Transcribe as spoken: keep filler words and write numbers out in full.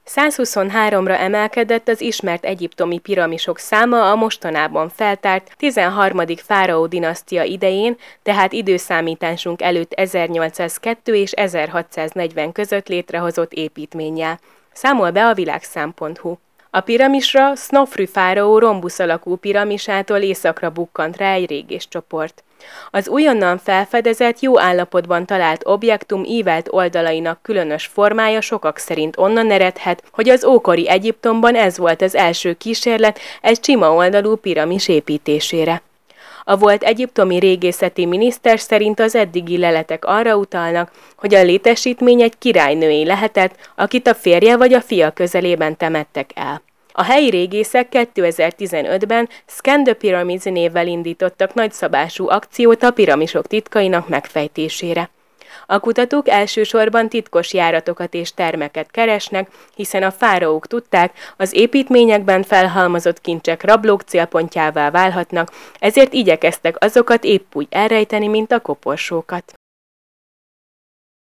százhuszonháromra emelkedett az ismert egyiptomi piramisok száma a mostanában feltárt tizenharmadik fáraó dinasztia idején, tehát időszámításunk előtt ezernyolcszázkettő és ezerhatszáznegyven között létrehozott építménnyel. Számol be a világszám pont hu. A piramisra Snofrü fáraó rombusz alakú piramisától északra bukkant rá egy régészcsoport. Az újonnan felfedezett, jó állapotban talált objektum ívelt oldalainak különös formája sokak szerint onnan eredhet, hogy az ókori Egyiptomban ez volt az első kísérlet egy sima oldalú piramis építésére. A volt egyiptomi régészeti miniszter szerint az eddigi leletek arra utalnak, hogy a létesítmény egy királynőé lehetett, akit a férje vagy a fia közelében temettek el. A helyi régészek kétezer-tizenötben Scan the Pyramids névvel indítottak nagyszabású akciót a piramisok titkainak megfejtésére. A kutatók elsősorban titkos járatokat és termeket keresnek, hiszen a fáraók tudták, az építményekben felhalmozott kincsek rablók célpontjává válhatnak, ezért igyekeztek azokat épp úgy elrejteni, mint a koporsókat.